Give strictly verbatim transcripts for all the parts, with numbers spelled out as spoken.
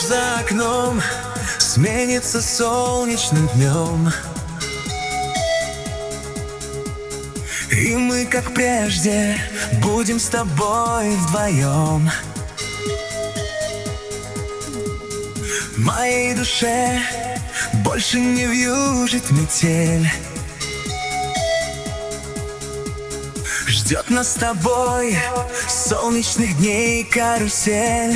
Ночь за окном сменится солнечным днем, и мы, как прежде, будем с тобой вдвоем. В моей душе больше не вьюжит метель. Ждет нас с тобой солнечных дней карусель.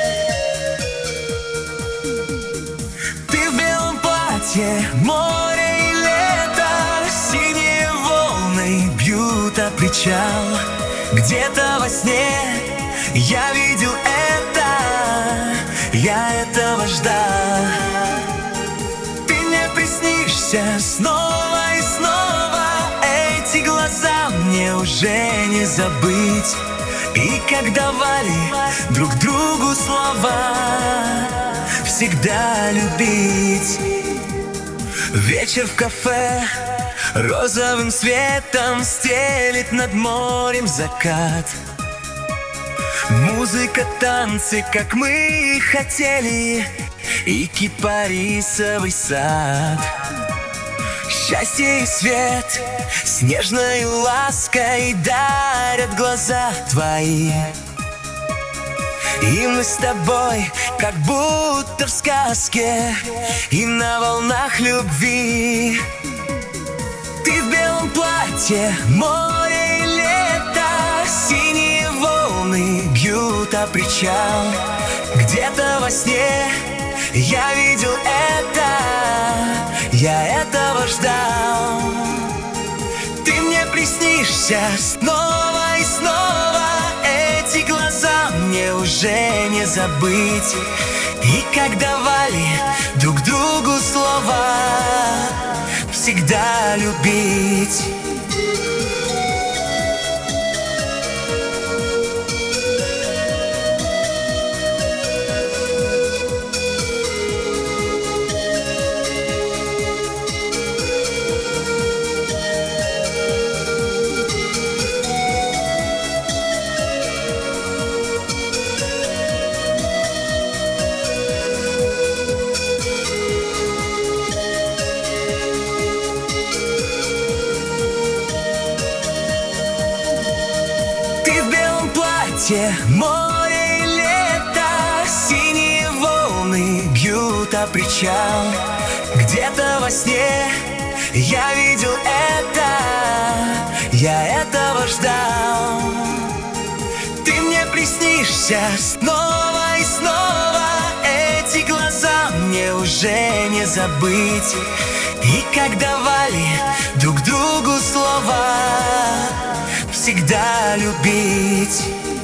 Ты в белом платье, море и лето, синие волны бьют о причал. Где-то во сне я видел это, я этого ждал. Ты мне приснишься снова и снова, эти глаза мне уже не забыть. И как давали друг другу слова всегда любить. Вечер в кафе розовым светом стелит над морем закат. Музыка, танцы, как мы хотели, и кипарисовый сад. Счастье и свет с нежной лаской дарят глаза твои. И мы с тобой как будто в сказке и на волнах любви. Ты в белом платье, море и лето, синие волны бьют о причал. Где-то во сне я видел это, я этого ждал. Ты мне приснишься снова и снова, эти глаза мне уже не забыть. И как давали друг другу слова всегда любить. Море и лето, синие волны бьют о причал. Где-то во сне я видел это, я этого ждал. Ты мне приснишься снова и снова, эти глаза мне уже не забыть. И как давали друг другу слова всегда любить.